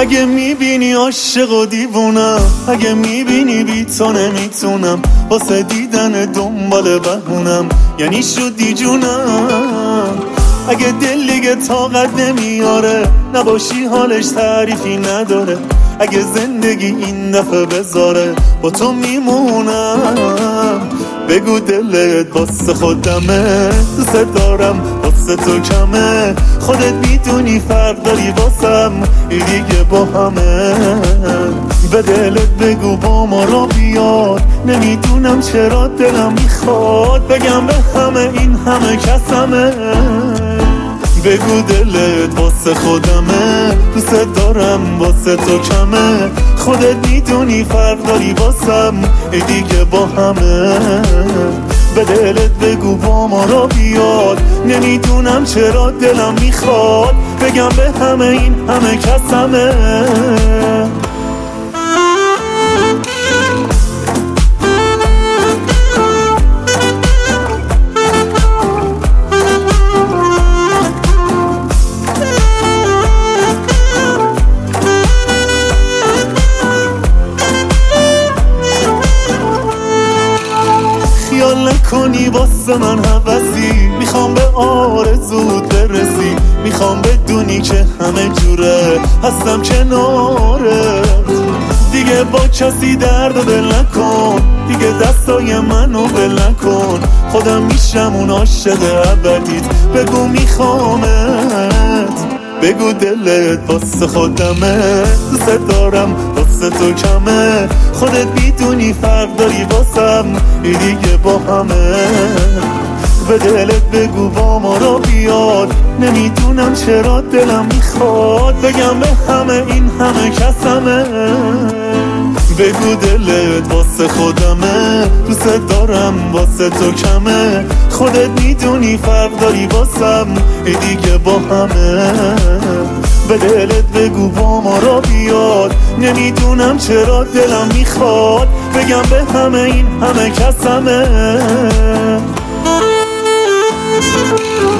اگه میبینی عاشق و دیوونم، اگه میبینی بی تو نمیتونم، واسه دیدن دنبال بهونم، یعنی شدی جونم. اگه دل دیگه طاقت نمیاره، نباشی حالش تعریفی نداره، اگه زندگی این دفعه بذاره با تو میمونم. بگو دلت واسه خودمه، دوست دارم واسه تو کمه، خودت میدونی فرق داری واسم، این دیگه با همه. به دلت بگو با ما را بیاد، نمیدونم چرا دلم میخواد بگم به همه این همه کسمه. بگو دلت واسه خودمه، دوست دارم واسه تو کمه، خودت میدونی فرق داری واسم، ای دیگه با همه. به دلت بگو با ما را بیاد، نمیدونم چرا دلم میخواد بگم به همه این همه کسمه. خیال نکنی واسه من هوسی، میخوام به آرزوت برسی، میخوام بدونی که همه جوره هستم کنارت. دیگه با کسی درد و دل نکن، دیگه دستای منو ول نکن، خودم میشم اون عاشق ابدیت، بگو میخوامت. بگو دلت واسه خودمه، دوست دارم واسه تو کمه، خودت میدونی فرق داری واسم، ای دیگه با همه. به دلت بگو با ما را بیاد، نمیدونم چرا دلم میخواد بگم به همه این همه کسمه. بگو دلت واسه خودمه، دوست دارم واسه تو کمه، خودت میدونی فرق داری واسم، ای دیگه با همه. به دلت بگو با ما را بیاد، نمیدونم چرا دلم میخواد بگم به همه این همه کسمه.